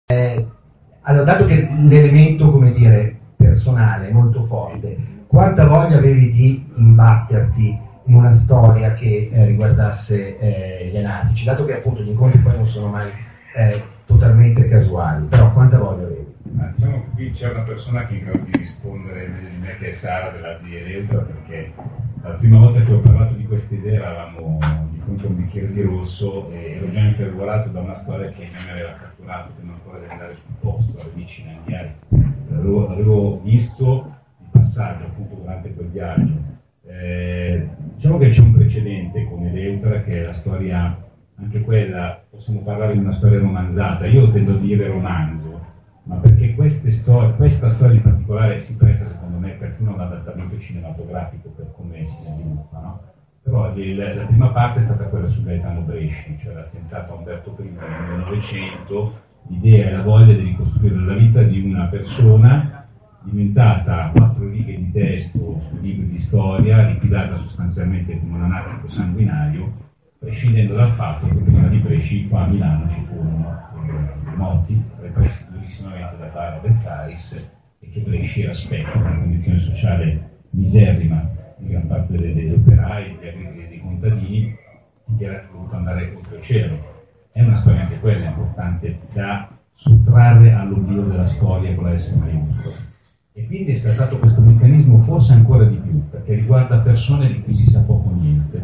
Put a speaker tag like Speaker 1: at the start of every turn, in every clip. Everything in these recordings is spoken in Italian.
Speaker 1: Allora, dato che l'elemento, come dire, personale è molto forte, quanta voglia avevi di imbatterti in una storia che riguardasse gli anarchici, dato che appunto gli incontri poi non sono mai totalmente casuali, però quanta voglia avevi?
Speaker 2: Diciamo che qui c'è una persona che è in grado di rispondere meglio di me, che è Sara della di Eleutra, perché la prima volta che ho parlato di questa idea eravamo di fronte a un bicchiere di rosso e ero già infervorato da una storia che mi aveva catturato prima ancora di andare sul posto, alle vicine Anghiari. L'avevo visto di passaggio appunto durante quel viaggio. Diciamo che c'è un precedente con Eleutra, che è la storia, anche quella, possiamo parlare di una storia romanzata. Io tendo a dire romanzo, ma perché questa storia in particolare si presta secondo me perfino un adattamento cinematografico per come si sviluppa, no? Però la prima parte è stata quella su Gaetano Bresci, cioè l'attentato a Umberto I nel 1900, l'idea e la voglia di ricostruire la vita di una persona diventata 4 righe di testo su libri di storia, liquidata sostanzialmente come un anarchico sanguinario, prescindendo dal fatto che prima di Bresci qua a Milano ci furono morti repressi durissimamente da Paolo Bettaris, e che Bresci era specchio di una condizione sociale miserrima di gran parte degli operai, dei contadini, che era dovuto andare oltreoceano. È una storia anche quella importante da sottrarre all'oblio della storia con la S maiuscola. E quindi è scattato questo meccanismo forse ancora di più, perché riguarda persone di cui si sa poco niente.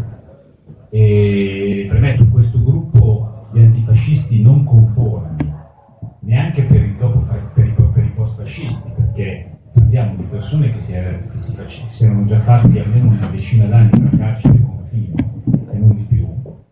Speaker 2: E premetto, questo gruppo di antifascisti non conformi, neanche per i post-fascisti, perché parliamo di persone che si erano già fatti almeno una decina d'anni in una carcere confino, e non di più.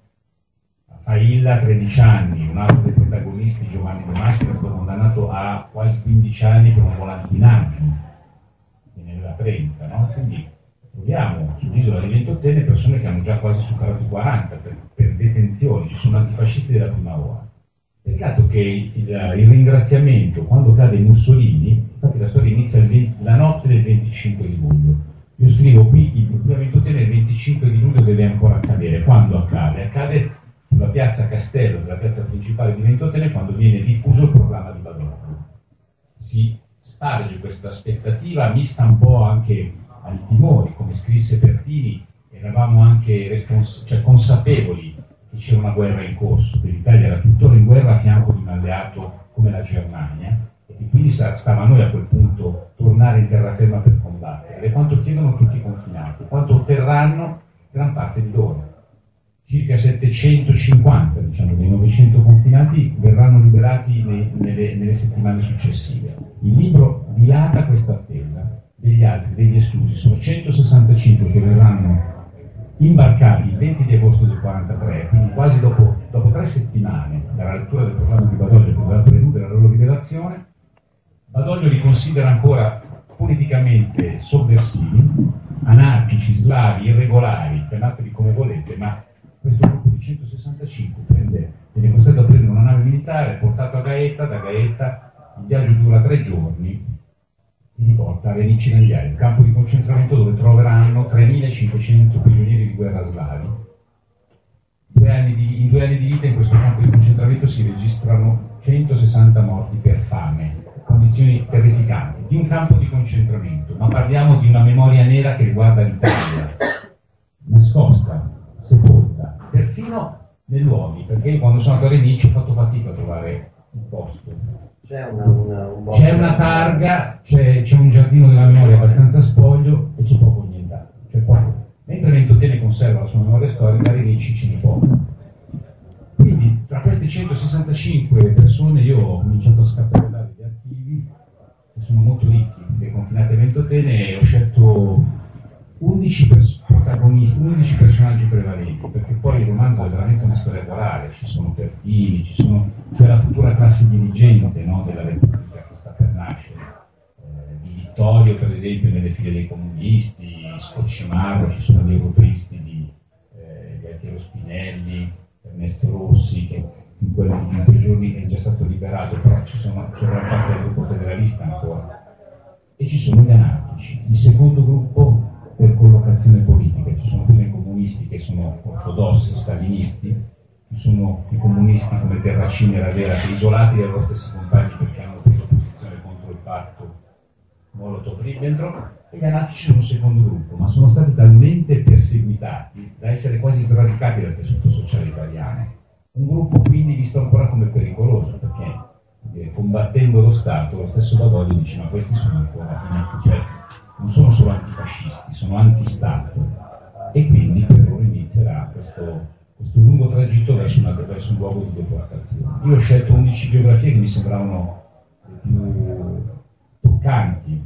Speaker 2: A Failla 13 anni, un altro dei protagonisti, Giovanni De Mastro, è stato condannato a quasi 15 anni per un volantinaggio, che ne aveva 30, no? Quindi troviamo sull'isola di Ventotene persone che hanno già quasi superato i 40 per detenzioni, ci sono antifascisti della prima ora. Peccato che il ringraziamento, quando cade Mussolini, infatti la storia inizia la notte del 25 di luglio. Io scrivo qui, il problema Ventotene il 25 di luglio deve ancora accadere. Quando accade? Accade sulla piazza Castello, della piazza principale di Ventotene, quando viene diffuso il programma di Badoglio. Si sparge questa aspettativa mista un po' anche ai timori, come scrisse Pertini, eravamo anche consapevoli che c'era una guerra in corso, che l'Italia era tuttora in guerra a fianco di un alleato come la Germania, e che quindi stava a noi a quel punto tornare in terraferma per combattere. E quanto chiedono tutti i confinati, quanto otterranno gran parte di loro. Circa 750, diciamo, dei 900 confinati verranno liberati nelle settimane successive. Il libro dilata questa attesa. Degli altri, degli esclusi, sono 165 che verranno imbarcati il 20 di agosto del 43, quindi quasi dopo 3 settimane dalla lettura del programma di Badoglio, che doveva preludere la loro liberazione. Badoglio li considera ancora politicamente sovversivi, anarchici, slavi, irregolari, chiamateli come volete, ma questo gruppo di 165 viene costretto a prendere una nave militare, portato a Gaeta, da Gaeta il viaggio dura 3 giorni, li porta a Renicci Anghiari, un campo di concentramento dove troveranno 3.500 prigionieri di guerra slavi. In 2 anni di vita in questo campo di concentramento si registrano 160 morti per fame, condizioni terrificanti, di un campo di concentramento, ma parliamo di una memoria nera che riguarda l'Italia, nascosta, sepolta, perfino nei luoghi, perché io quando sono andato a Renicci ho fatto fatica a trovare un posto. C'è una targa, c'è un giardino della memoria abbastanza spoglio e c'è poco nient'altro, c'è poco. Mentre Ventotene conserva la sua memoria storica, Renicci ce ne poco. Quindi tra queste 165 persone io ho cominciato a scappellare gli archivi, che sono molto ricchi, dei confinati a Ventotene, e ho scelto 11 protagonisti, 11 personaggi prevalenti, perché poi il romanzo è veramente una storia corale, ci sono Pertini, c'è la futura classe dirigente, no, della Repubblica che sta per nascere, di Vittorio per esempio nelle file dei comunisti, Scoccimarro, ci sono gli europeisti di Altiero Spinelli, Ernesto Rossi, che in quei giorni è già stato liberato, però c'è una parte del gruppo federalista ancora, e ci sono gli anarchici. Il secondo gruppo per collocazione politica, ci sono prima i comunisti che sono ortodossi, stalinisti, ci sono i comunisti come Terracini e Ravera che isolati dai loro stessi compagni fatto Molotov-Ribbentrop, e gli anarchici sono un secondo gruppo, ma sono stati talmente perseguitati da essere quasi sradicati dal tessuto sociale italiano. Un gruppo quindi visto ancora come pericoloso, perché combattendo lo Stato, lo stesso Badoglio dice ma questi sono ancora cioè non sono solo antifascisti, sono antistato, e quindi per loro inizierà questo lungo tragitto verso un luogo di deportazione. Io ho scelto 11 biografie che mi sembravano le più toccanti,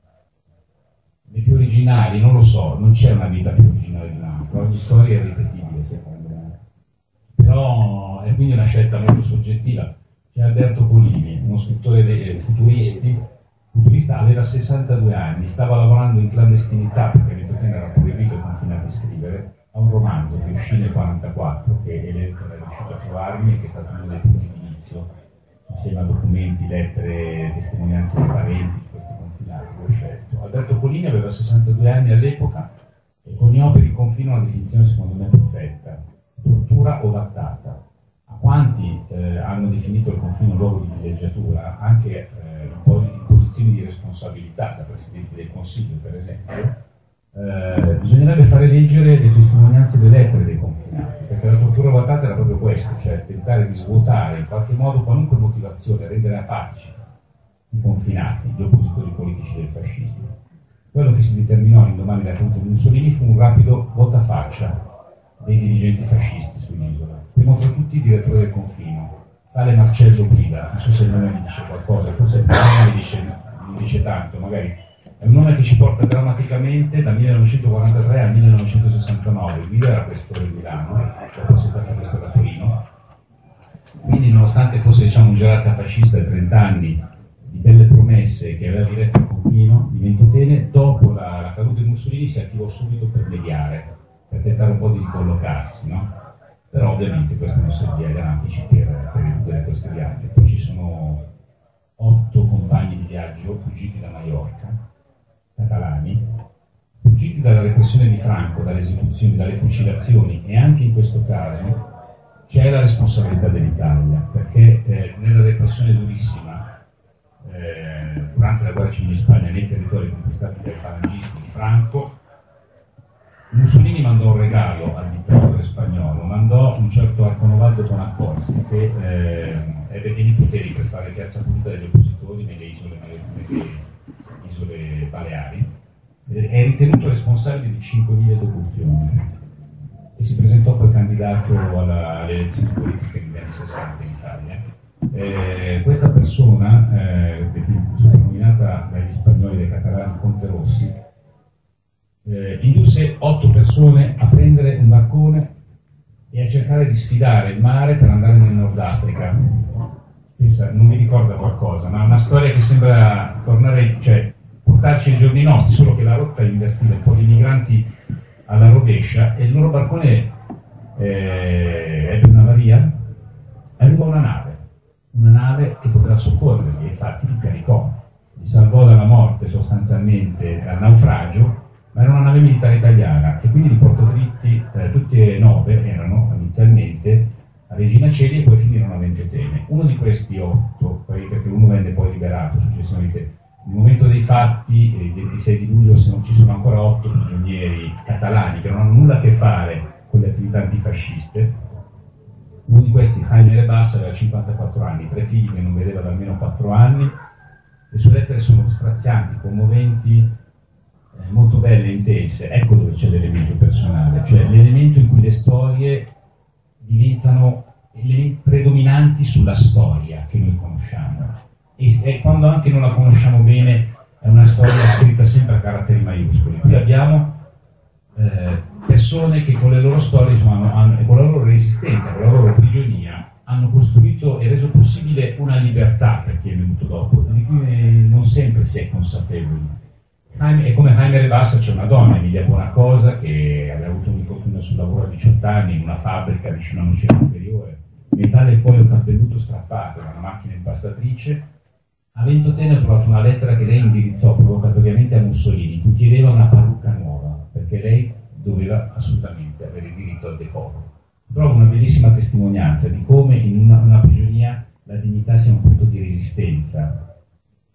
Speaker 2: le più originali, non lo so, non c'è una vita più originale di un'altra, ogni storia è ripetibile secondo me, però è quindi una scelta molto soggettiva. C'è Alberto Polini, uno scrittore futurista, aveva 62 anni, stava lavorando in clandestinità perché all'epoca era proibito ai confinati a scrivere, a un romanzo che uscì nel 1944, che Elenco è riuscito a trovarmi e che è stato uno dei punti di inizio, insieme a documenti, lettere, testimonianze di parenti di questi confinati, l'ho scelto. Alberto Polini aveva 62 anni all'epoca e con Ignobili confina una definizione secondo me perfetta: tortura o lattata. A quanti hanno definito il confine un luogo di villeggiatura, anche un po' in posizioni di responsabilità, da Presidente del Consiglio per esempio, bisognerebbe fare leggere le testimonianze delle lettere dei confinati, perché la tortura o lattata era proprio questo, cioè tentare di svuotare in qualche modo qualunque motivazione, rendere apatici i confinati, gli oppositori politici del fascismo. Quello che si determinò indomani da Conte Mussolini fu un rapido voltafaccia dei dirigenti fascisti sull'isola. Primo tra tutti il direttore del confino, tale Marcello Guida, non so se il nome mi dice qualcosa, forse il nome mi dice tanto, magari è un nome che ci porta drammaticamente dal 1943 al 1969. Guida era questore di Milano, dopo è stato questore a Torino, quindi nonostante fosse un gerarca fascista di 30 anni, di belle promesse, che aveva diretto il confino di Ventotene, dopo la caduta di Mussolini si attivò subito per mediare, per tentare un po' di ricollocarsi, no? Però ovviamente questo non serviva agli anarchici per eludere questo viaggio. Poi ci sono 8 compagni di viaggio fuggiti da Maiorca, catalani, fuggiti dalla repressione di Franco, dalle esecuzioni, dalle fucilazioni, e anche in questo caso c'è la responsabilità dell'Italia, perché nella repressione durissima durante la guerra civile in Spagna nei territori conquistati dai falangisti di Franco, Mussolini mandò un regalo al dittatore spagnolo, mandò un certo Arconovaldo Bonaccorsi che ebbe pieni poteri per fare piazza pulita degli oppositori nelle isole Baleari, è ritenuto responsabile di 5.000 esecuzioni e si presentò poi candidato alle elezioni politiche negli anni 60 in Italia. Questa persona, soprannominata dagli spagnoli, dai catalani Conte Rossi, indusse 8 persone a prendere un barcone e a cercare di sfidare il mare per andare nel Nord Africa. Pensa, non mi ricorda qualcosa, ma è una storia che sembra tornare, cioè portarci ai giorni nostri, solo che la rotta invertiva, un po' di migranti alla rovescia, e il loro barcone ebbe un'avaria, arrivò una nave che poteva soccorrerli, e infatti li caricò, li salvò dalla morte sostanzialmente, dal naufragio, ma era una nave militare italiana, e quindi li portò dritti, tutti e 9 erano inizialmente a Regina Coeli e poi finirono a Ventotene. Uno di questi 8, perché uno venne poi liberato successivamente, nel momento dei fatti, il 26 di luglio, ci sono ancora 8 prigionieri catalani che non hanno nulla a che fare con le attività antifasciste. Uno di questi, Jaime Rebas, aveva 54 anni, 3 figli che non vedeva da almeno 4 anni. Le sue lettere sono strazianti, commoventi, molto belle e intense. Ecco dove c'è l'elemento personale, cioè l'elemento in cui le storie diventano predominanti sulla storia che noi conosciamo, e quando anche non la conosciamo bene è una storia scritta sempre a caratteri maiuscoli. Qui abbiamo persone che con le loro storie, insomma, con la loro resistenza, con la loro prigionia, hanno costruito e reso possibile una libertà per chi è venuto dopo, di cui non sempre si è consapevoli. E come Jaime Rebassa c'è una donna, Emilia Buonacosa, che aveva avuto un infortunio sul lavoro a 18 anni in una fabbrica vicino a Nocera Inferiore, metà del cuoio capelluto strappato da una macchina impastatrice. A Ventotene ho trovato una lettera che lei indirizzò provocatoriamente a Mussolini, in cui chiedeva una parrucca nuova, perché lei doveva assolutamente avere diritto al decoro. Trovo una bellissima testimonianza di come in una prigionia la dignità sia un punto di resistenza,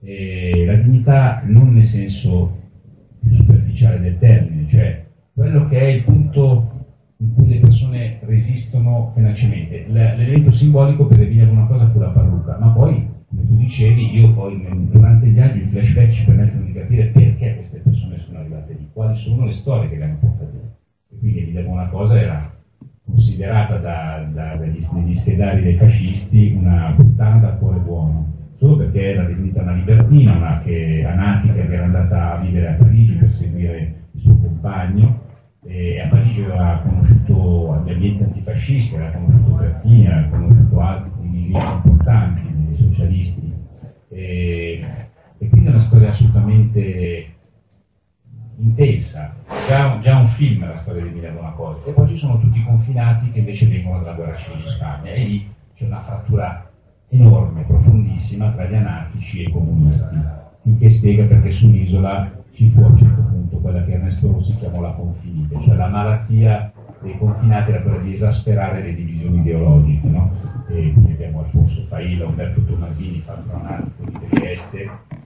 Speaker 2: La dignità non nel senso più superficiale del termine, cioè quello che è il punto in cui le persone resistono tenacemente. L'elemento simbolico per Emiliano una cosa fu la parrucca, ma poi, come tu dicevi, io poi durante il viaggio i flashback ci permettono di capire perché queste persone sono arrivate lì, quali sono le storie che le hanno portate lì. E quindi Emiliano una cosa era considerata dagli schedari dei fascisti una puttana dal cuore buono, solo perché era definita una libertina, anatica, che era andata a vivere a Parigi per seguire il suo compagno, e a Parigi aveva conosciuto gli ambienti antifascisti, aveva conosciuto Pertini, aveva conosciuto altri dirigenti importanti, dei socialisti, e quindi è una storia assolutamente intensa, già un film la storia di Emilia Bonaccorsi. E poi ci sono tutti i confinati che invece vengono dalla guerra civile in Spagna, e lì c'è una frattura enorme, profondissima tra gli anarchici e i comunisti, il che spiega perché sull'isola ci fu a un certo punto quella che Ernesto Rossi chiamò la confinite, cioè la malattia dei confinati era quella di esasperare le divisioni ideologiche, no? E quindi abbiamo Alfonso Failla, Umberto Tommasini, Fabio Anarco di Trieste,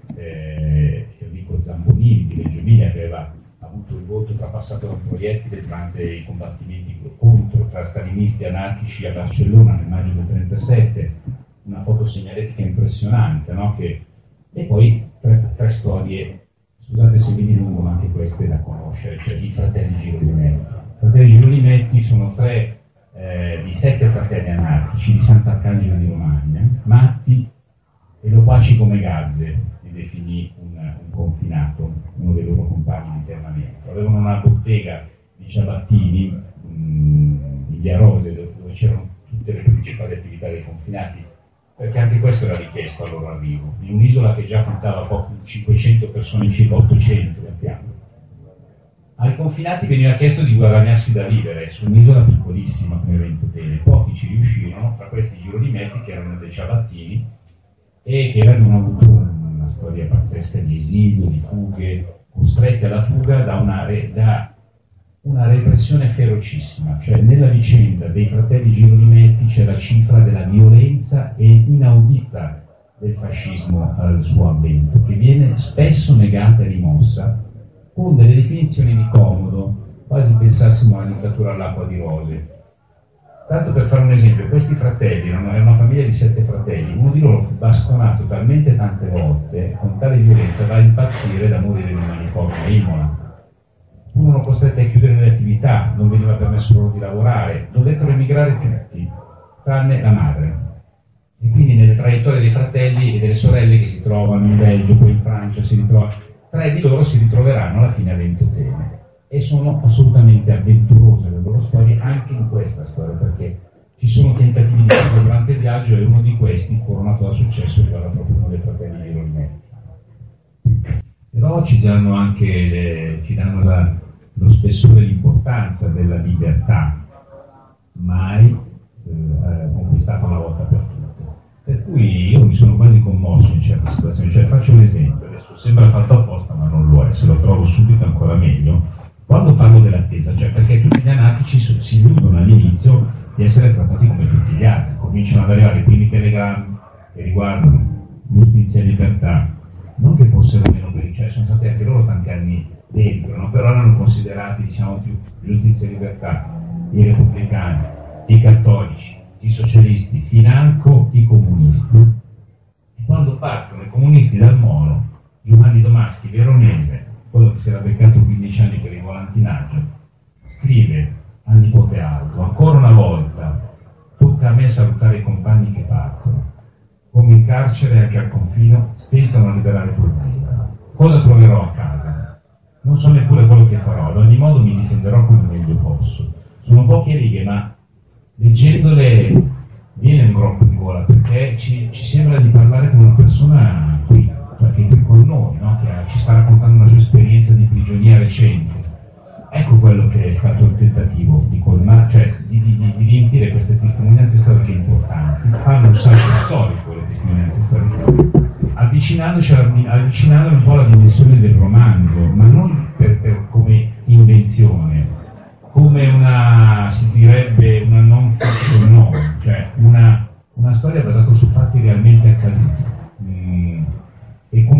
Speaker 2: Enrico Zambonini di Reggio Emilia, che aveva avuto il volto trapassato da un proiettile durante i combattimenti tra stalinisti e anarchici a Barcellona nel maggio del 1937, una foto segnaletica impressionante, no? E poi tre storie, scusate se mi dilungo, ma anche queste da conoscere, cioè i fratelli Girolimetti. I fratelli Girolimetti sono tre di 7 fratelli anarchici di Sant'Arcangelo di Romagna, matti e loquaci come gazze, li definì un confinato, uno dei loro compagni di internamento. Avevano una bottega di ciabattini in via Rose, dove c'erano tutte le principali attività dei confinati, perché anche questo era richiesto al loro arrivo, in un'isola che già contava poco, 500 persone, circa 800 al piano. Ai confinati veniva chiesto di guadagnarsi da vivere su un'isola piccolissima come Ventotene. Pochi ci riuscirono, tra questi Girolimetti, che erano dei ciabattini e che avevano avuto una storia pazzesca di esilio, di fughe, costretti alla fuga da una repressione ferocissima. Cioè nella vicenda dei fratelli Girolimetti c'è la cifra della violenza e inaudita del fascismo al suo avvento, che viene spesso negata e rimossa con delle definizioni di comodo, quasi pensassimo alla dittatura all'acqua di rose. Tanto per fare un esempio, questi fratelli erano una famiglia di 7 fratelli, uno di loro fu bastonato talmente tante volte, con tale violenza, da impazzire da morire in un manicomio a Imola. Furono costretti a chiudere le attività, non veniva permesso loro di lavorare, dovettero emigrare tutti, tranne la madre. E quindi nelle traiettorie dei fratelli e delle sorelle che si trovano in Belgio, poi in Francia, 3 di loro si ritroveranno alla fine a Ventotene, e sono assolutamente avventurose le loro storie anche in questa storia, perché ci sono tentativi di fuga durante il viaggio, e uno di questi, coronato da successo, era proprio uno dei fratelli di Girolimetti. Però ci danno anche lo spessore e l'importanza della libertà, mai conquistata una volta per tutte. Per cui io mi sono quasi commosso in certe situazioni. Cioè, faccio un esempio, adesso sembra fatto apposta ma non lo è, se lo trovo subito ancora meglio. Quando parlo dell'attesa, cioè perché tutti gli anarchici si illudono all'inizio di essere trattati come tutti gli altri, cominciano ad arrivare i primi telegrammi che riguardano giustizia e libertà, non che fossero meno belli, cioè sono stati anche loro tanti anni dentro, no? Però erano considerati, diciamo, più giustizia e libertà i repubblicani, i cattolici, i socialisti, financo i comunisti. E quando partono i comunisti dal Molo, Giovanni Domaschi, veronese, quello che si era beccato 15 anni per il volantinaggio, scrive al nipote Aldo: ancora una volta tocca a me salutare i compagni che partono, come in carcere anche al confino stentano a liberare tuo zio. Cosa troverò a casa? Non so neppure quello che farò, ad ogni modo mi difenderò come meglio posso. Sono poche righe, ma leggendole viene un groppo in gola, perché ci sembra di parlare con una persona qui, perché è qui con noi, no? Che ci sta raccontando una sua esperienza di prigionia recente. Ecco quello che è stato il tentativo di colmare, cioè di riempire queste testimonianze storiche importanti. Fanno un salto storico le testimonianze storiche, avvicinando un po' la dimensione del romanzo, ma non per come invenzione, come si direbbe una non fiction novel, cioè una storia basata su fatti realmente accaduti, e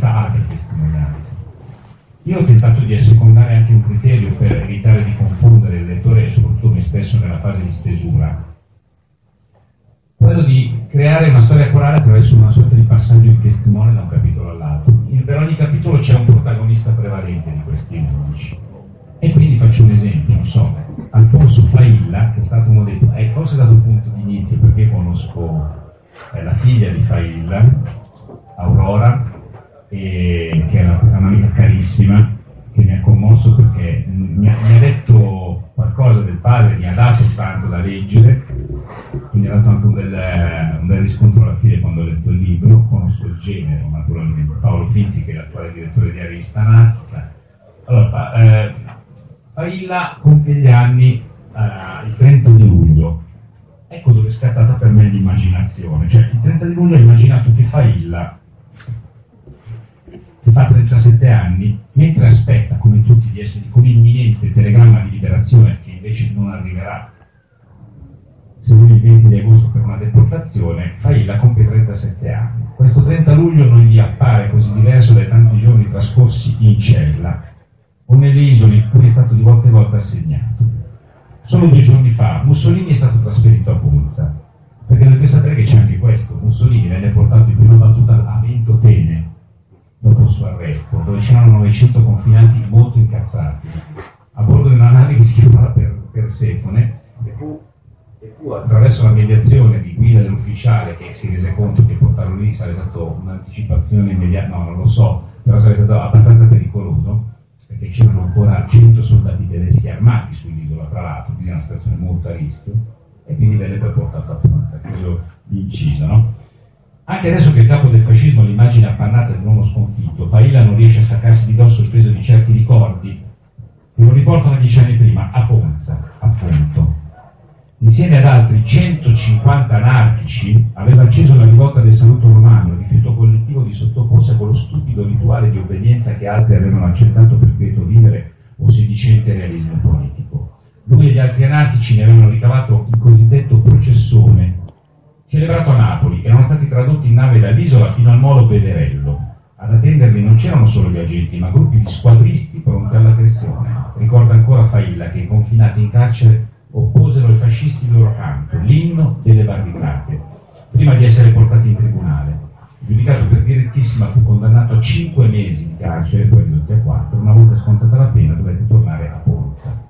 Speaker 2: da altre testimonianze. Io ho tentato di assecondare anche un criterio per evitare di confondere il lettore e soprattutto me stesso nella fase di stesura, quello di creare una storia corale attraverso una sorta di passaggio di testimone da un capitolo all'altro. Per ogni capitolo c'è un protagonista prevalente di questi 11. E quindi faccio un esempio, non so, Alfonso Failla, che è stato uno dei... forse è stato il punto di inizio, perché conosco la figlia di Failla, Aurora, che è un'amica carissima, che mi ha commosso perché mi ha detto qualcosa del padre, mi ha dato tanto da leggere, quindi ha dato anche un bel riscontro alla fine quando ho letto il libro. Conosco il genere, naturalmente, Paolo Finzi, che è l'attuale direttore di Rivista Anarchica. Allora, Failla compie gli anni il 30 di luglio. Ecco dove è scattata per me l'immaginazione. Cioè, il 30 di luglio ho immaginato che Failla, che fa 37 anni, mentre aspetta, come tutti, di essere con imminente telegramma di liberazione, che invece non arriverà se non il 20 di agosto per una deportazione, Failla compie 37 anni. Questo 30 luglio non gli appare così diverso dai tanti giorni trascorsi in cella o nelle isole in cui è stato di volta in volta assegnato. Solo 2 giorni fa Mussolini è stato trasferito a Ponza, perché dovete sapere che c'è anche questo. Mussolini venne portato in prima battuta a Ventotene dopo il suo arresto, dove c'erano 900 confinanti molto incazzati, a bordo di una nave che si chiamava Persefone, e fu attraverso la mediazione di guida dell'ufficiale, che si rese conto che portarlo lì sarebbe stato un'anticipazione immediata, no, non lo so, però sarebbe stato abbastanza pericoloso, perché c'erano ancora 100 soldati tedeschi armati sull'isola, tra l'altro, quindi è una situazione molto a rischio, e quindi venne poi portato a Ponza, chiuso l'inciso, no? Anche adesso che il capo del fascismo l'immagine appannata di un uomo sconfitto, Failla non riesce a staccarsi di dosso il peso di certi ricordi che lo riportano 10 anni prima, a Ponza, appunto. Insieme ad altri 150 anarchici aveva acceso la rivolta del saluto romano, il rifiuto collettivo di sottoporsi a quello stupido rituale di obbedienza che altri avevano accettato per quieto vivere o sedicente realismo politico. Lui e gli altri anarchici ne avevano ricavato il cosiddetto processone, celebrato a Napoli, erano stati tradotti in nave dall'isola fino al molo Beverello. Ad attenderli non c'erano solo gli agenti, ma gruppi di squadristi pronti all'aggressione. Ricorda ancora Failla che i confinati in carcere opposero ai fascisti il loro canto, l'inno delle barricate, prima di essere portati in tribunale. Giudicato per direttissima, fu condannato a 5 mesi in carcere, poi ridotti a 4. Una volta scontata la pena dovette tornare a Ponza.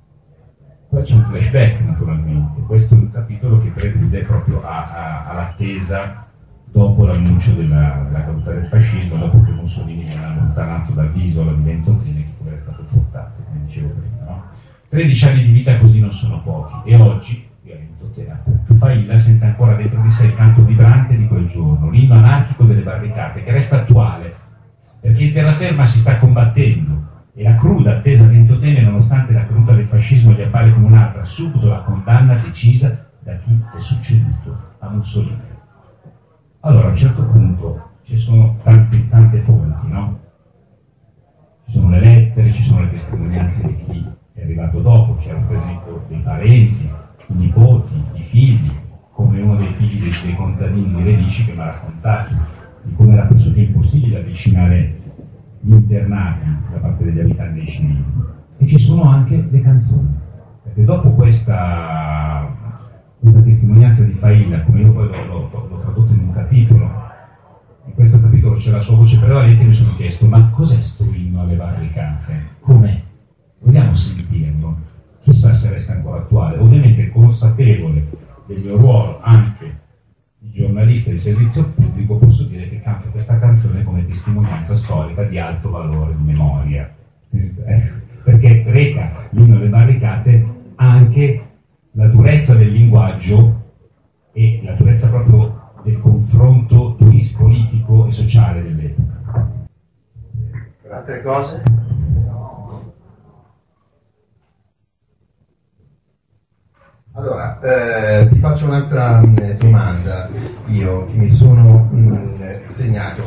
Speaker 2: Poi c'è un flashback, naturalmente. Questo è un capitolo che prelude proprio all'attesa dopo l'annuncio della caduta del fascismo, dopo che Mussolini viene allontanato dall'isola di Ventotene, che poi è stato portato, come dicevo prima, no? 13 anni di vita così non sono pochi, e oggi, qui a Ventotene, Failla sente ancora dentro di sé il canto vibrante di quel giorno, l'inno anarchico delle barricate, che resta attuale, perché in terraferma si sta combattendo, e la cruda attesa a Ventotene, nonostante la caduta del fascismo, gli appare come un'altra subdola condanna decisa da chi è succeduto a Mussolini. Allora, a un certo punto ci sono tante fonti, no? Ci sono le lettere, ci sono le testimonianze di chi è arrivato dopo, c'erano per esempio dei parenti, i nipoti, i figli, come uno dei figli dei contadini di Redici che mi ha raccontato di come era pressoché impossibile avvicinare gli internati da parte degli abitanti dei civili. E ci sono anche le canzoni, perché dopo questa testimonianza di Failla, come io poi l'ho tradotto in un capitolo, in questo capitolo c'è la sua voce prevalente, mi sono chiesto: ma cos'è sto inno alle barricate? Com'è? Vogliamo sentirlo? Chissà se resta ancora attuale. Ovviamente consapevole del mio ruolo anche di giornalista di servizio pubblico, posso dire che canto questa canzone come testimonianza storica di alto valore di memoria, perché reca l'inno alle barricate anche la durezza del linguaggio e la durezza proprio del confronto politico e sociale dell'epoca.
Speaker 1: Altre cose? Allora, ti faccio un'altra domanda, io che mi sono segnato.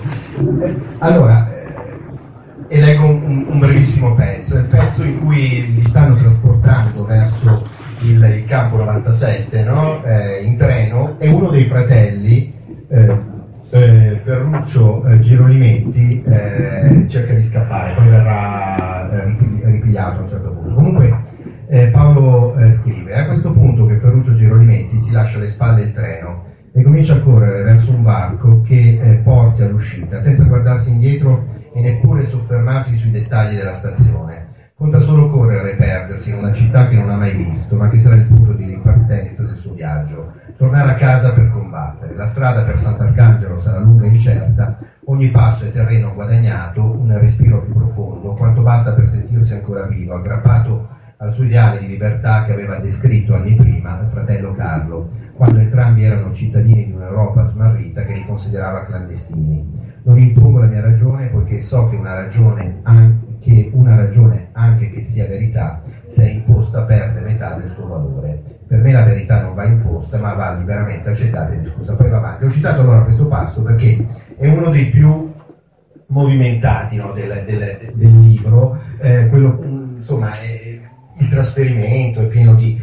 Speaker 1: E leggo un brevissimo pezzo, è il pezzo in cui li stanno trasportando verso il campo 97, no? In treno, e uno dei fratelli Ferruccio Girolimetti cerca di scappare, poi verrà ripigliato a un certo punto. Comunque Paolo scrive: a questo punto che Ferruccio Girolimetti si lascia alle spalle il treno e comincia a correre verso un varco che porti all'uscita, senza guardarsi indietro e neppure soffermarsi sui dettagli della stazione. Conta solo correre e perdersi in una città che non ha mai visto, ma che sarà il punto di ripartenza del suo viaggio. Tornare a casa per combattere. La strada per Sant'Arcangelo sarà lunga e incerta, ogni passo è terreno guadagnato, un respiro più profondo, quanto basta per sentirsi ancora vivo, aggrappato al suo ideale di libertà che aveva descritto anni prima il fratello Carlo, quando entrambi erano cittadini di un'Europa smarrita che li considerava clandestini. Non impongo la mia ragione, poiché so che una ragione, anche che sia verità, se è imposta perde metà del suo valore. Per me la verità non va imposta, ma va liberamente accettata e discussa. Poi va avanti. Ho citato allora questo passo perché è uno dei più movimentati, no, del libro, quello, insomma, il trasferimento è pieno di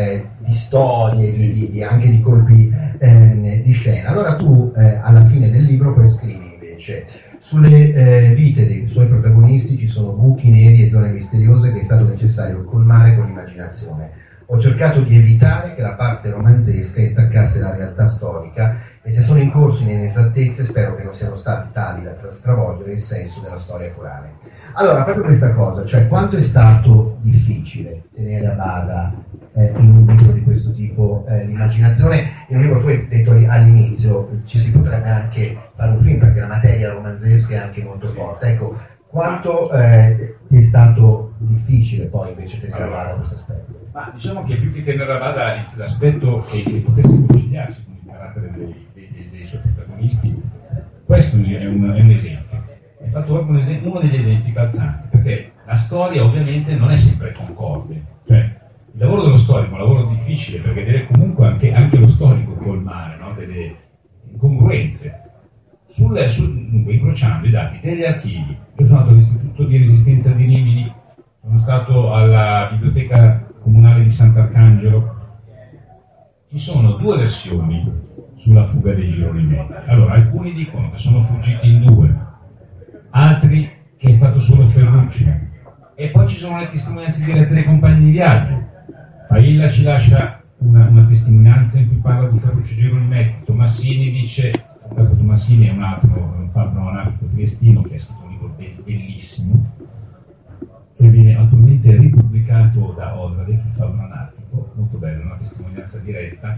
Speaker 1: storie, anche di colpi di scena. Allora tu alla fine del libro poi scrivi invece: sulle vite dei suoi protagonisti ci sono buchi neri e zone misteriose che è stato necessario colmare con l'immaginazione. Ho cercato di evitare che la parte romanzesca intaccasse la realtà storica e se sono incorso in inesattezze spero che non siano stati tali da stravolgere il senso della storia corale. Allora, proprio questa cosa, cioè quanto è stato difficile tenere a bada in un libro di questo tipo l'immaginazione. In un libro, tu hai detto all'inizio, ci si potrebbe anche fare un film perché la materia romanzesca è anche molto forte. Ecco, quanto è stato difficile poi invece tenere a bada questo aspetto?
Speaker 2: Ma diciamo che più che tenere a bada l'aspetto che potesse conciliarsi con il carattere dei suoi protagonisti, questo è un esempio. Hai fatto proprio uno degli esempi calzanti, perché la storia ovviamente non è sempre concorde, cioè il lavoro dello storico è un lavoro difficile perché deve comunque anche lo storico colmare, no, delle incongruenze. Dunque, incrociando i dati degli archivi, io sono andato all'Istituto di Resistenza di Rimini, sono stato alla Biblioteca Comunale di Sant'Arcangelo. Ci sono due versioni sulla fuga dei Girolimetti. Allora, alcuni dicono che sono fuggiti in due, altri che è stato solo Ferruccio, e poi ci sono le testimonianze dirette dei compagni di viaggio. Failla ci lascia una testimonianza in cui parla di Ferruccio Girolimetti. Tomassini dice, Tomassini è un fabbro anarchico triestino che ha scritto un libro bellissimo che viene attualmente ripubblicato da Odradek, il fabbro anarchico, molto bello, una testimonianza diretta,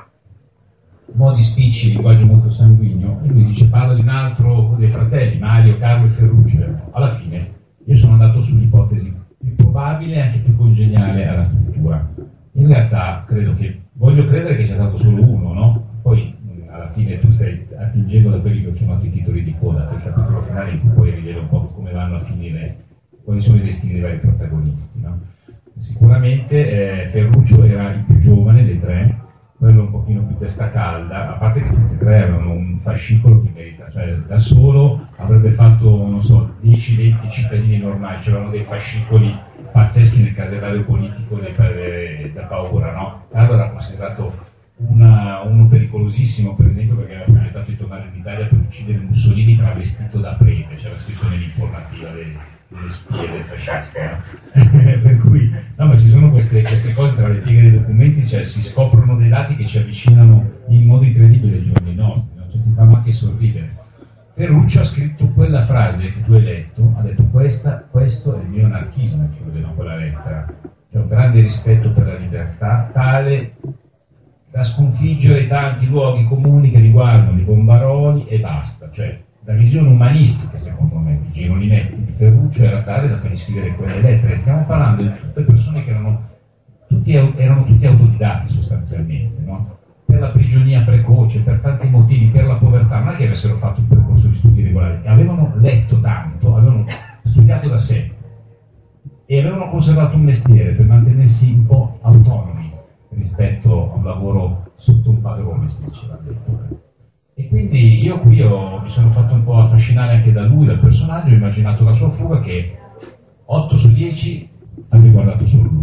Speaker 2: modi spicci, linguaggio molto sanguigno, e lui dice, parla di un altro dei fratelli, Mario, Carlo e Ferruccio. Alla fine io sono andato sull'ipotesi più probabile e anche più congeniale alla struttura. In realtà voglio credere che sia stato solo uno, no? Poi alla fine tu stai attingendo da quelli che ho chiamato i titoli di coda, del capitolo finale in cui poi rivela un po' come vanno a finire, quali sono i destini dei vari protagonisti, no? Sicuramente Ferruccio era il più giovane dei tre, quello un pochino più testa calda, a parte che tutti e tre avevano un fascicolo che merita, cioè da solo avrebbe fatto, non so, 10-20 cittadini normali, c'erano dei fascicoli pazzeschi nel casellario politico da paura, no? Carlo era considerato uno pericolosissimo, per esempio, perché aveva progettato di tornare in Italia per uccidere Mussolini travestito da prete, c'era scritto nell'informativa delle spie del fascista, no? Per cui, no, ma ci sono queste cose tra le pieghe dei documenti, cioè si scoprono dei dati che ci avvicinano in modo incredibile ai giorni nostri, no? Cioè, ti fanno anche sorridere. Ferruccio ha scritto quella frase che tu hai letto, ha detto questo è il mio anarchismo, chiude quella lettera, cioè un grande rispetto per la libertà, tale da sconfiggere i tanti luoghi comuni che riguardano i bombaroli e basta, cioè la visione umanistica, secondo me, di Girolimetti, di Ferruccio era tale da fargli scrivere quelle lettere. Stiamo parlando di tutte persone che erano tutti autodidatti sostanzialmente, no? Per la prigionia precoce, per tanti motivi, per la povertà, non è che avessero fatto un percorso di studi regolari, avevano letto tanto, avevano studiato da sé e avevano conservato un mestiere per mantenersi un po' autonomi rispetto a un lavoro sotto un padrone, si diceva all'epoca. E quindi io qui mi sono fatto un po' affascinare anche da lui, dal personaggio, ho immaginato la sua fuga che 8 su 10 hanno riguardato solo lui.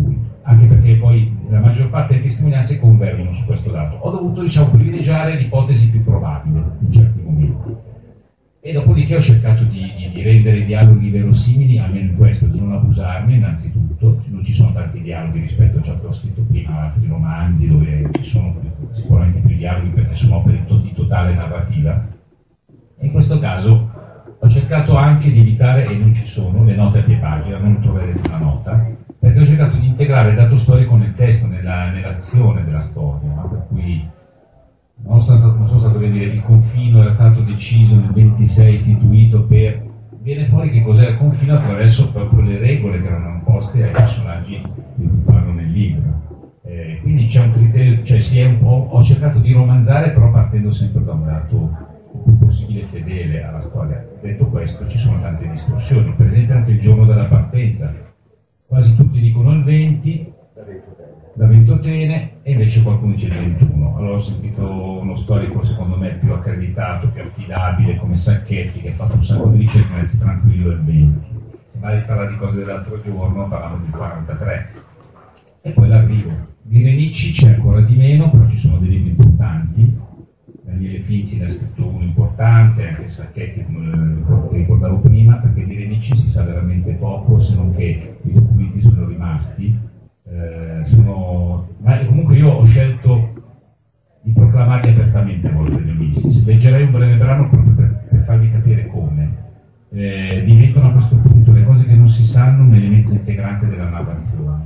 Speaker 2: anche perché poi la maggior parte delle testimonianze convergono su questo dato. Ho dovuto, diciamo, privilegiare l'ipotesi più probabile in certi momenti. E dopodiché ho cercato di rendere i dialoghi verosimili, almeno in questo, di non abusarne innanzitutto. Non ci sono tanti dialoghi rispetto a ciò che ho scritto prima, altri romanzi dove ci sono sicuramente più dialoghi perché sono opere di totale narrativa. E in questo caso ho cercato anche di evitare, e non ci sono, le note a pie pagina, non troverete una nota, perché ho cercato di integrare il dato storico nel testo, nell'azione della storia, no? Per cui non sono stato a dire il confino era stato deciso nel 26, istituito per... Viene fuori che cos'è il confino attraverso proprio le regole che erano imposte ai personaggi di cui parlo nel libro. Quindi c'è un criterio, cioè ho cercato di romanzare però partendo sempre da un dato il più possibile fedele alla storia. Detto questo, ci sono tante distorsioni, per esempio anche il giorno della partenza. Quasi tutti dicono il 20, da Ventotene, e invece qualcuno dice il 21. Allora ho sentito uno storico secondo me più accreditato, più affidabile come Sacchetti, che ha fatto un sacco di ricerche, mi ha detto tranquillo il 20. Magari parla di cose dell'altro giorno, parlano di 43. E poi l'arrivo. Di Renicci c'è ancora di meno, però ci sono dei libri importanti. Daniele Finzi ne ha scritto uno importante, anche Sacchetti, come ricordavo prima, perché di Renicci si sa veramente poco, se non che i documenti sono rimasti. Ma comunque io ho scelto di proclamarli apertamente a volte gli Ulysses. Leggerei un breve brano proprio per farvi capire come diventano a questo punto le cose che non si sanno un elemento integrante della narrazione.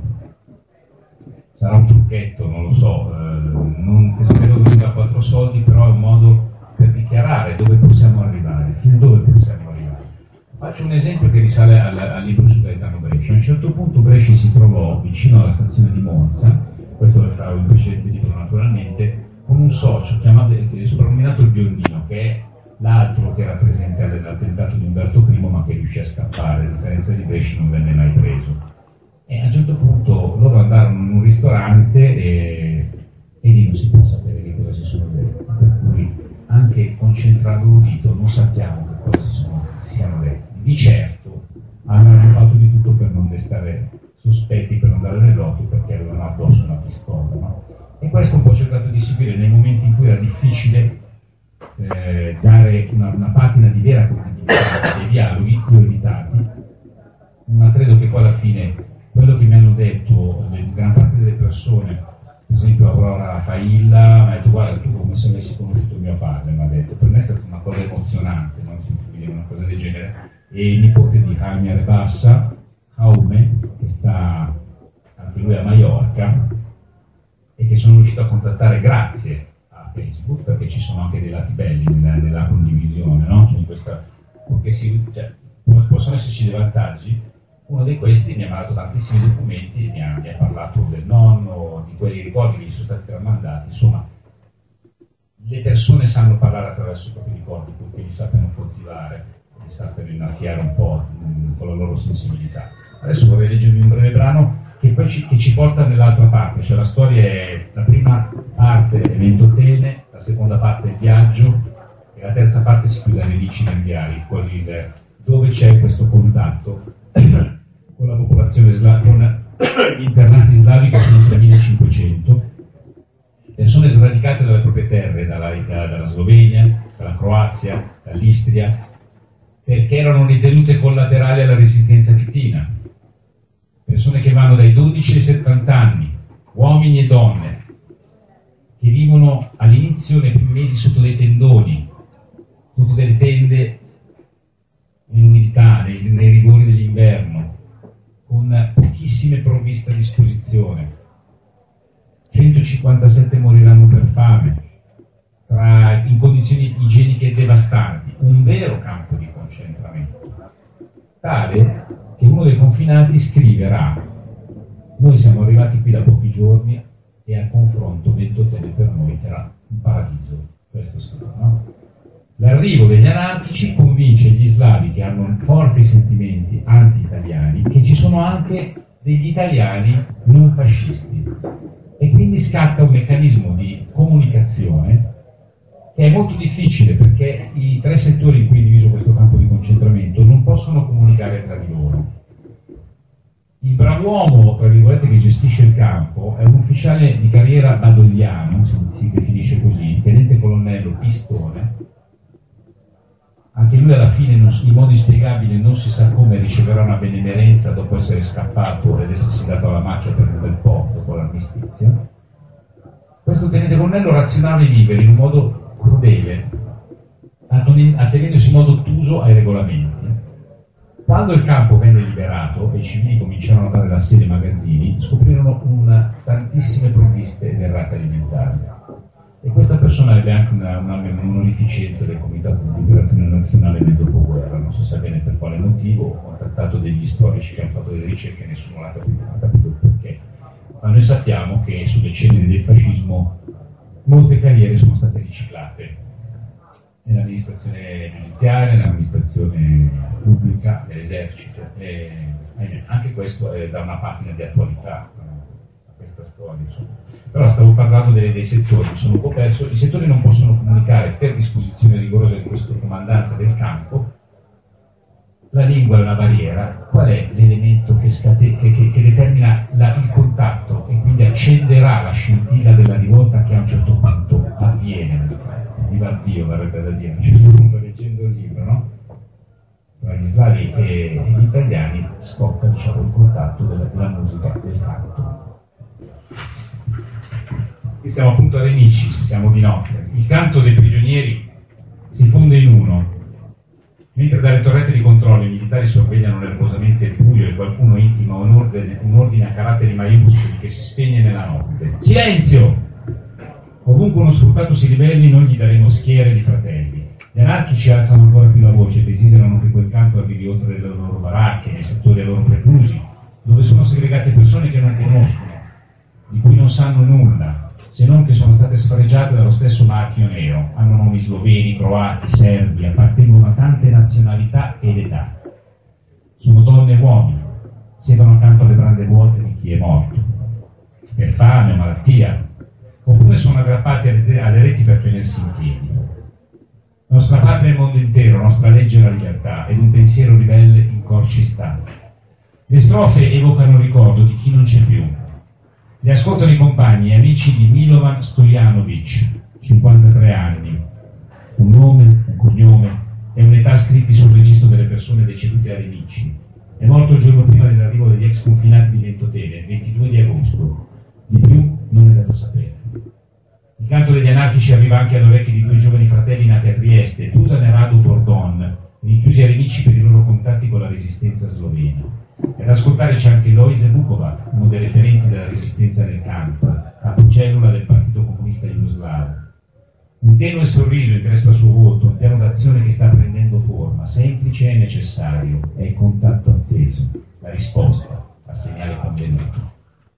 Speaker 2: Sarà un trucchetto, non lo so, non spero che venga a quattro soldi, però è un modo per dichiarare dove possiamo arrivare, fin dove possiamo arrivare. Faccio un esempio che risale al libro su Gaetano Bresci. A un certo punto Bresci si trovò vicino alla stazione di Monza, questo lo farò in precedente libro naturalmente, con un socio soprannominato il Biondino, che è l'altro che era presente all'attentato di Umberto I ma che riuscì a scappare, a differenza di Bresci non venne mai preso. E a un certo punto loro andarono in un ristorante e lì non si può sapere che cosa si sono detti, per cui anche concentrando l'udito non sappiamo che cosa si siano detti. Di certo hanno fatto di tutto per non restare sospetti, per non dare nell'occhio, perché avevano addosso una pistola, no? E questo un po' ho cercato di seguire nei momenti in cui era difficile dare una patina di vera credibilità dei dialoghi, li ho evitati, ma credo che poi alla fine quello che mi hanno detto gran parte delle persone, per esempio Aurora Failla, mi ha detto guarda tu come se avessi conosciuto mio padre, mi ha detto, per me è stata una cosa emozionante, non sentire una cosa del genere. E il nipote di Jaime Arebassa, Jaume, che sta anche lui a Maiorca e che sono riuscito a contattare grazie a Facebook, perché ci sono anche dei lati belli nella condivisione, no? Cioè perché possono esserci dei vantaggi. Uno di questi mi ha mandato tantissimi documenti, mi ha parlato del nonno, di quei ricordi che gli sono stati tramandati. Insomma, le persone sanno parlare attraverso i propri ricordi, perché li sappiano coltivare, li sappiano innaffiare un po' con la loro sensibilità. Adesso vorrei leggervi un breve brano che poi ci porta nell'altra parte, cioè la storia è, la prima parte è Ventotene, la seconda parte è il viaggio e la terza parte si chiude alle Renici Nanghiari, dove c'è questo contatto con la popolazione con gli internati slavi che sono 3500, persone sradicate dalle proprie terre, dalla Slovenia, dalla Croazia, dall'Istria, perché erano ritenute collaterali alla resistenza titina. Persone che vanno dai 12 ai 70 anni, uomini e donne, che vivono all'inizio nei primi mesi sotto dei tendoni, sotto delle tende in umidità, nei rigori dell'inverno, con pochissime provviste a disposizione. 157 moriranno per fame, in condizioni igieniche devastanti, un vero campo di concentramento, tale che uno dei confinati scriverà: noi siamo arrivati qui da pochi giorni e al confronto Ventotene per noi era un paradiso. Questo scrive, no? L'arrivo degli anarchici convince gli slavi che hanno forti sentimenti anti-italiani che ci sono anche degli italiani non fascisti, e quindi scatta un meccanismo di comunicazione che è molto difficile, perché i tre settori in cui è diviso questo campo di concentramento non possono comunicare tra di loro. Il bravo l'uomo, tra virgolette, che gestisce il campo è un ufficiale di carriera badogliano, si definisce così, tenente colonnello Pistone. Anche lui alla fine, in modo inspiegabile, non si sa come, riceverà una benemerenza dopo essere scappato ed essersi dato alla macchia per un bel po' dopo l'armistizio. Questo tenente colonnello razionava i viveri in un modo crudele, attenendosi in modo ottuso ai regolamenti. Quando il campo venne liberato e i civili cominciarono a dare la sede ai magazzini, scoprirono tantissime provviste ed errate alimentari. E questa persona ebbe anche un'onorificenza del Comitato di Liberazione Nazionale nel dopoguerra. Non si sa bene per quale motivo. Ho contattato degli storici che hanno fatto delle ricerche e nessuno ha capito il perché. Ma noi sappiamo che sulle ceneri del fascismo molte carriere sono state riciclate nell'amministrazione giudiziaria, nell'amministrazione pubblica, nell'esercito, e anche questo è da una pagina di attualità a questa storia. Insomma. Però stavo parlando dei settori che sono coperti. I settori non possono comunicare per disposizione rigorosa di questo comandante del campo. La lingua è una barriera. Qual è l'elemento che determina il contatto e quindi accenderà la scintilla della rivolta che a un certo punto avviene? Viva Dio, verrebbe da dire. A un certo punto, leggendo il libro, no? Tra gli slavi e gli italiani scocca, diciamo, il contatto della musica del canto. Qui siamo appunto a Renici, siamo di notte. Il canto dei prigionieri si fonde in uno. Mentre dalle torrette di controllo i militari sorvegliano nervosamente il buio e qualcuno intima un ordine a caratteri maiuscoli che si spegne nella notte. Silenzio! Ovunque uno sfruttato si ribelli, noi gli daremo schiere di fratelli. Gli anarchici alzano ancora più la voce e desiderano che quel canto arrivi oltre le loro baracche, nei settori a loro preclusi, dove sono segregate persone che non conoscono, di cui non sanno nulla, se non che sono state sfregiate dallo stesso marchio nero. Hanno nomi sloveni, croati, serbi, appartengono a tante nazionalità ed età. Sono donne e uomini, siedono accanto alle brande vuote di chi è morto, per fame o malattia, oppure sono aggrappati alle reti per tenersi in piedi. Nostra patria è il mondo intero, nostra legge è la libertà, ed un pensiero ribelle in cor ci sta. Le strofe evocano il ricordo di chi non c'è più. Le ascoltano i compagni e amici di Milovan Stojanovic, 53 anni, un nome, un cognome e un'età scritti sul registro delle persone decedute a Renici. È morto il giorno prima dell'arrivo degli ex confinati di Ventotene, il 22 di agosto. Di più non è dato sapere. Il canto degli anarchici arriva anche alle orecchie di due giovani fratelli nati a Trieste, Dusan e Radu Bordon, rinchiusi a Renici per i loro contatti con la resistenza slovena. E ad ascoltare c'è anche Lojze Vukovac, uno dei referenti della resistenza nel campo, capocellula del Partito Comunista Jugoslavo. Un tenue sorriso increspa il suo volto, un piano d'azione che sta prendendo forma, semplice e necessario, è il contatto atteso, la risposta al segnale convenuto.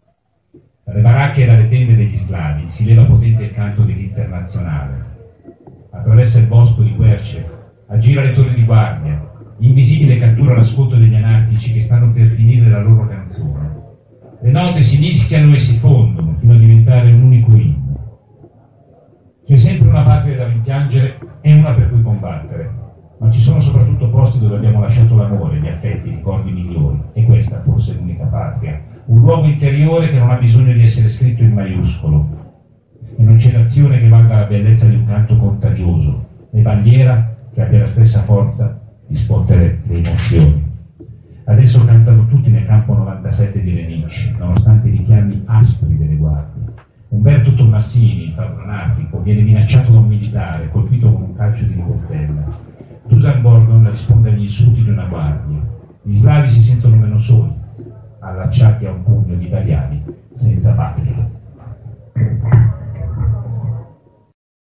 Speaker 2: Dalle baracche e dalle tende degli slavi si leva potente il canto dell'Internazionale. Attraversa il bosco di Querce, aggira le torri di guardia, invisibile cattura l'ascolto degli anarchici che stanno per finire la loro canzone. Le note si mischiano e si fondono fino a diventare un unico inno. C'è sempre una patria da rimpiangere e una per cui combattere, ma ci sono soprattutto posti dove abbiamo lasciato l'amore, gli affetti, i ricordi migliori, e questa forse è l'unica patria. Un luogo interiore che non ha bisogno di essere scritto in maiuscolo, e non c'è nazione che valga la bellezza di un canto contagioso, né bandiera che abbia la stessa forza di scuotere le emozioni. Adesso cantano tutti nel campo 97 di Renici, nonostante i richiami aspri delle guardie. Umberto Tommasini, il fabronatico, viene minacciato da un militare, colpito con un calcio di rivoltella. Dusan Bordon risponde agli insulti di una guardia. Gli slavi si sentono meno soli, allacciati a un pugno di italiani senza patria.